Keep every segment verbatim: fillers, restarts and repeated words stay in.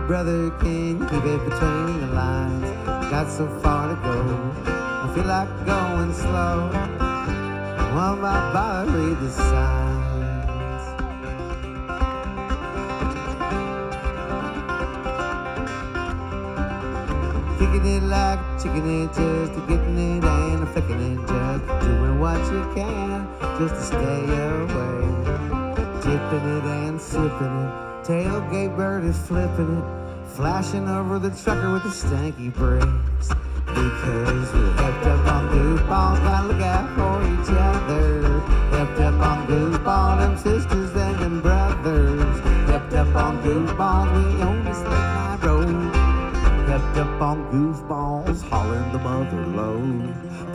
brother, can you keep it between the lines? Got so far to go, I feel like going slow. Why my bother read the signs? Kicking it like a chicken, it just to getting it and a flicking it, just doing what you can just to stay away. Dipping it and sipping it, tailgate bird is flipping it, flashing over the trucker with the stanky brakes. Because we're hepped up on goofballs, gotta look out for each other. Hepped up on goofballs, them sisters and them brothers. Hepped up on goofballs, we own this late night road. Hepped up on goofballs, hauling the mother load.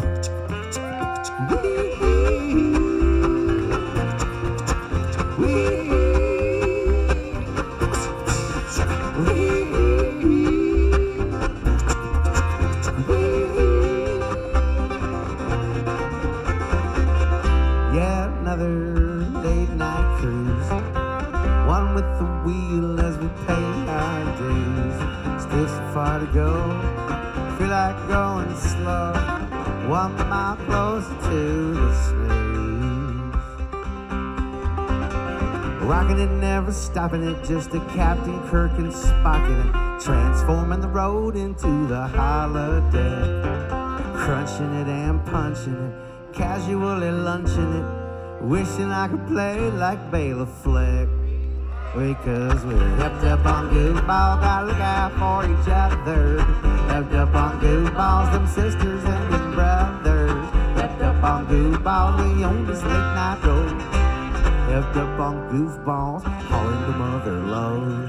Yeah, another late night cruise, one with the wheel as we pay our dues. Still so far to go, feel like going slow, one mile closer to the snooze. Rocking it, never stopping it, just a Captain Kirk and spocking it, transforming the road into the holodeck, crunching it and punching it, casually lunching it, wishing I could play like Bela Fleck. Because we're hepped up on goofballs, gotta look out for each other. Hepped up on goofballs, them sisters and them brothers. Hepped up on goofballs, we own this late night road. Hepped up on goofballs, hauling the mother load.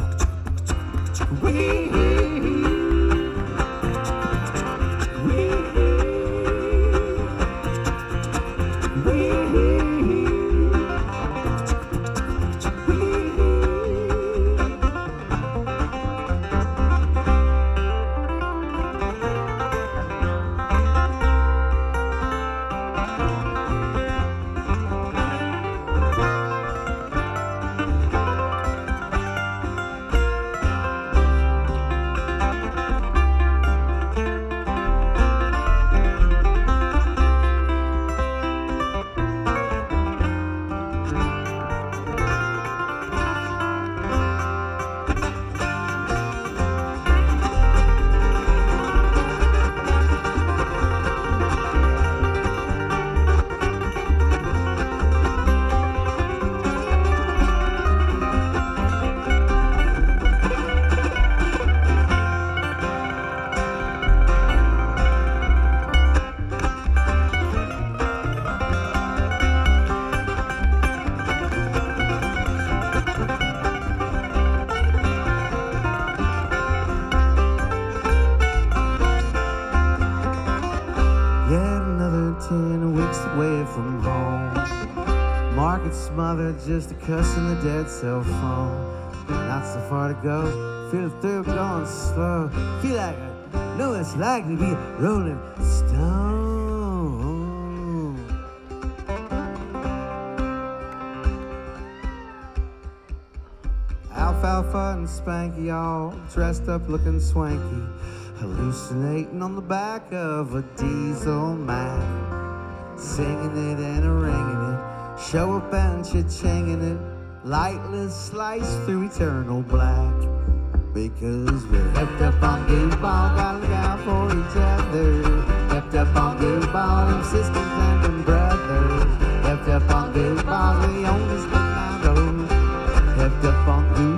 ten weeks away from home, market smothered, just a cuss in the dead cell phone. Not so far to go, feel the thrill going slow. Feel like I know it's like to be a rolling stone. Alfalfa and Spanky all dressed up looking swanky, hallucinating on the back of a diesel Mac, singing it and a ringing it, show up and cha-chinging it, lightless slice through eternal black. Because we're hepped up on goofball, gotta look out for each other. Hepped up on goofball, them sisters and them brothers. Hepped up on goofball, we own this late night road. Hepped up on goofball.